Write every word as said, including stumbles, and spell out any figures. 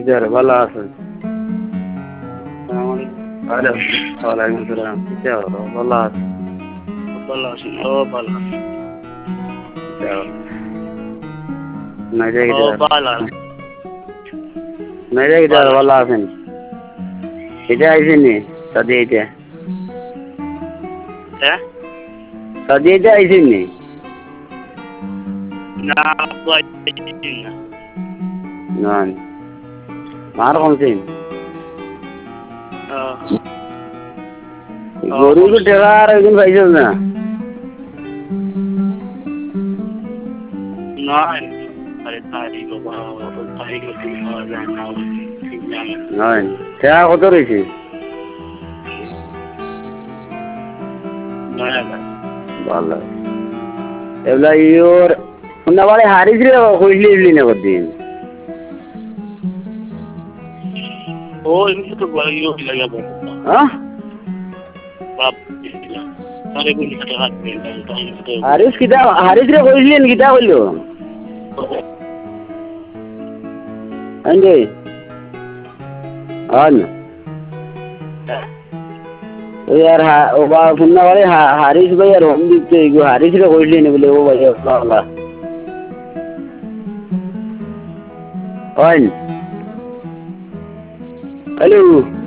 Sir ভালো আছেন? আসসালামু হ্যালো, ওয়ালাইকুম সালাম। কিতা হলো? ভালো আছেন? ভালো আছি। ও ভালো আছি। কিতা হলো? নাইজা ও কিতা? ভালো আছি। নাইজা কিতা ভালো আছেন? এটা আইছেন নি? সাদি এটা। হ্যাঁ? সাদি এটা আইছেন নি? না পাইছি না। নন। মার কমছেন? ও গরু তো টেকা আর একদিন পাইছেন না? নয়। আরে তাই বাবা, তো তাই গতি হওয়া যায় না। ঠিক জানি না। নয়। টেকা কত রয়েছে? নয় হাজার। ভালো। এগুলা ইয়োর শুনতে পারে হারিস রে কইসলি ইসলি না করদিন। ও এমনি তো বড় ইয়ে লাগে বড়। হ্যাঁ? বাপ আরে কোন টাকা হাত দিয়ে তাই তো। হারিস কিতা হারিস রে কইসলেন কিতা কইলো? আনজে। আন। ওই আর ও বা শুনতে পারে হারিস ভাই আর হোম দিতে এগো হারিস রে কইসলেন বলে ও ভাই বাবা। আন। হ্যালো।